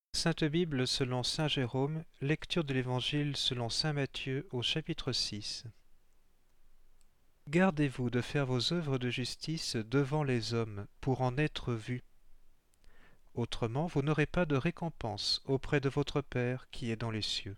Sainte Bible selon saint Jérôme, lecture de l'Évangile selon saint Matthieu au chapitre 6. Gardez-vous de faire vos œuvres de justice devant les hommes pour en être vus. Autrement, vous n'aurez pas de récompense auprès de votre Père qui est dans les cieux.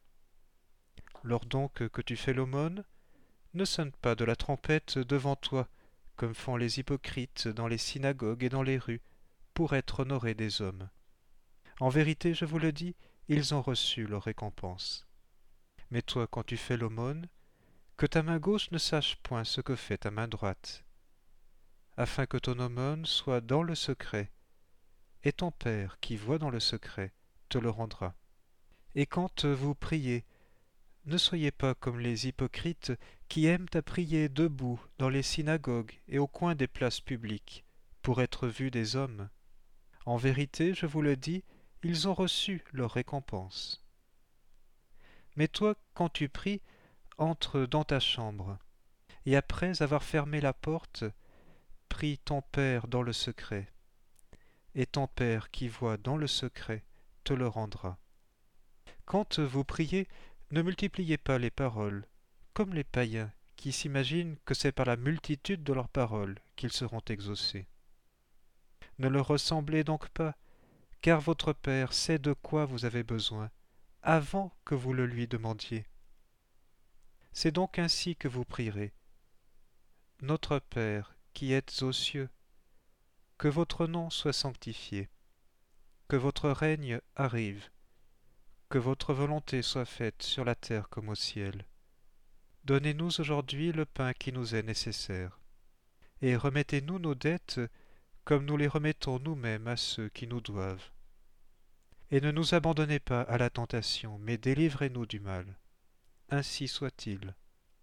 Lors donc que tu fais l'aumône, ne sonne pas de la trompette devant toi, comme font les hypocrites dans les synagogues et dans les rues, pour être honorés des hommes. En vérité, je vous le dis, ils ont reçu leur récompense. Mais toi, quand tu fais l'aumône, que ta main gauche ne sache point ce que fait ta main droite, afin que ton aumône soit dans le secret, et ton Père, qui voit dans le secret, te le rendra. Et quand vous priez, ne soyez pas comme les hypocrites qui aiment à prier debout dans les synagogues et au coin des places publiques, pour être vus des hommes. En vérité, je vous le dis, ils ont reçu leur récompense. Mais toi, quand tu pries, entre dans ta chambre, et après avoir fermé la porte, prie ton Père dans le secret, et ton Père qui voit dans le secret te le rendra. Quand vous priez, ne multipliez pas les paroles, comme les païens qui s'imaginent que c'est par la multitude de leurs paroles qu'ils seront exaucés. Ne leur ressemblez donc pas, car votre Père sait de quoi vous avez besoin, avant que vous le lui demandiez. C'est donc ainsi que vous prierez. Notre Père, qui êtes aux cieux, que votre nom soit sanctifié, que votre règne arrive, que votre volonté soit faite sur la terre comme au ciel. Donnez-nous aujourd'hui le pain qui nous est nécessaire, et remettez-nous nos dettes comme nous les remettons nous-mêmes à ceux qui nous doivent. Et ne nous abandonnez pas à la tentation, mais délivrez-nous du mal. Ainsi soit-il.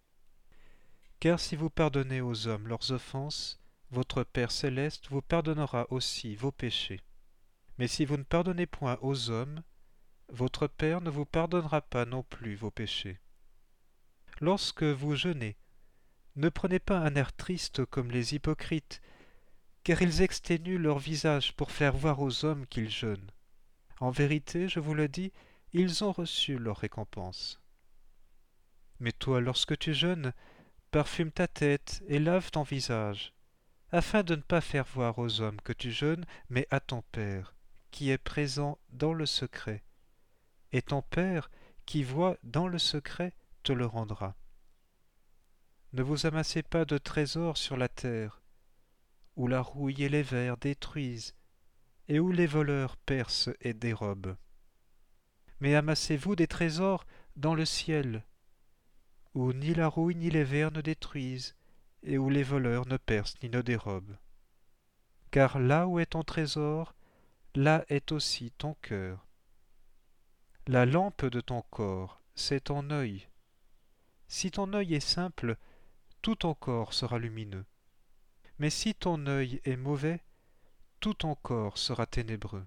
Car si vous pardonnez aux hommes leurs offenses, votre Père céleste vous pardonnera aussi vos péchés. Mais si vous ne pardonnez point aux hommes, votre Père ne vous pardonnera pas non plus vos péchés. Lorsque vous jeûnez, ne prenez pas un air triste comme les hypocrites, car ils exténuent leur visage pour faire voir aux hommes qu'ils jeûnent. En vérité, je vous le dis, ils ont reçu leur récompense. Mais toi, lorsque tu jeûnes, parfume ta tête et lave ton visage, afin de ne pas faire voir aux hommes que tu jeûnes, mais à ton Père, qui est présent dans le secret. Et ton Père, qui voit dans le secret, te le rendra. Ne vous amassez pas de trésors sur la terre, où la rouille et les vers détruisent, et où les voleurs percent et dérobent. Mais amassez-vous des trésors dans le ciel, où ni la rouille ni les vers ne détruisent, et où les voleurs ne percent ni ne dérobent. Car là où est ton trésor, là est aussi ton cœur. La lampe de ton corps, c'est ton œil. Si ton œil est simple, tout ton corps sera lumineux. Mais si ton œil est mauvais, tout ton corps sera ténébreux.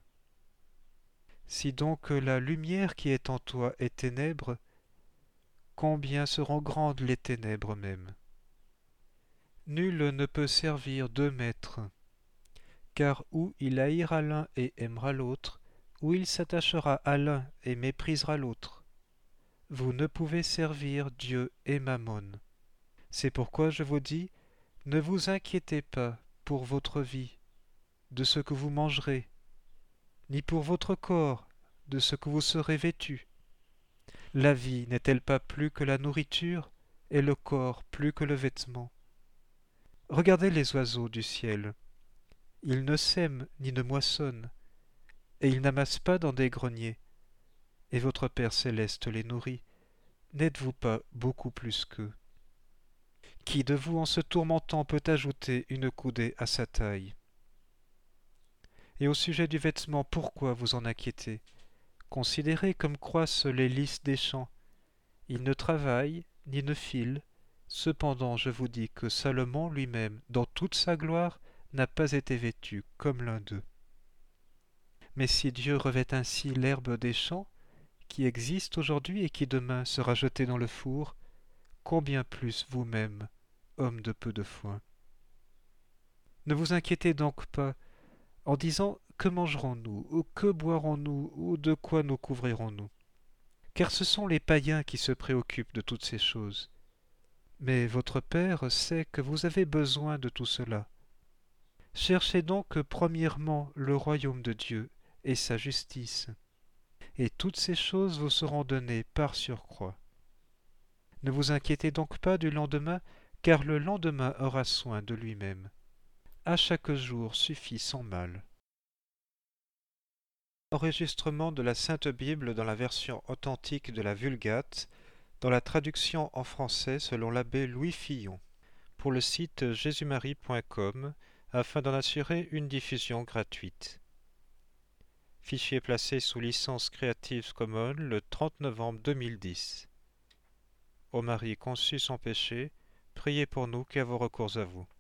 Si donc la lumière qui est en toi est ténèbre, combien seront grandes les ténèbres même. Nul ne peut servir deux maîtres, car ou il haïra l'un et aimera l'autre, ou il s'attachera à l'un et méprisera l'autre. Vous ne pouvez servir Dieu et Mammon. C'est pourquoi je vous dis, ne vous inquiétez pas pour votre vie, de ce que vous mangerez, ni pour votre corps, de ce que vous serez vêtu. La vie n'est-elle pas plus que la nourriture, et le corps plus que le vêtement? Regardez les oiseaux du ciel. Ils ne sèment ni ne moissonnent, et ils n'amassent pas dans des greniers, et votre Père céleste les nourrit. N'êtes-vous pas beaucoup plus qu'eux? Qui de vous, en se tourmentant, peut ajouter une coudée à sa taille? Et au sujet du vêtement, pourquoi vous en inquiétez? Considérez comme croissent les lys des champs. Ils ne travaillent, ni ne filent. Cependant, je vous dis que Salomon lui-même, dans toute sa gloire, n'a pas été vêtu comme l'un d'eux. Mais si Dieu revêt ainsi l'herbe des champs, qui existe aujourd'hui et qui demain sera jetée dans le four, combien plus vous-même, hommes de peu de foi. Ne vous inquiétez donc pas, en disant que mangerons-nous, ou que boirons-nous, ou de quoi nous couvrirons-nous? Car ce sont les païens qui se préoccupent de toutes ces choses. Mais votre Père sait que vous avez besoin de tout cela. Cherchez donc premièrement le royaume de Dieu et sa justice, et toutes ces choses vous seront données par surcroît. Ne vous inquiétez donc pas du lendemain, car le lendemain aura soin de lui-même. À chaque jour suffit son mal. Enregistrement de la Sainte Bible dans la version authentique de la Vulgate, dans la traduction en français selon l'abbé Louis Fillon, pour le site jésusmarie.com, afin d'en assurer une diffusion gratuite. Fichier placé sous licence Creative Commons le 30 novembre 2010. Ô Marie conçue sans péché, priez pour nous qui avons recours à vous.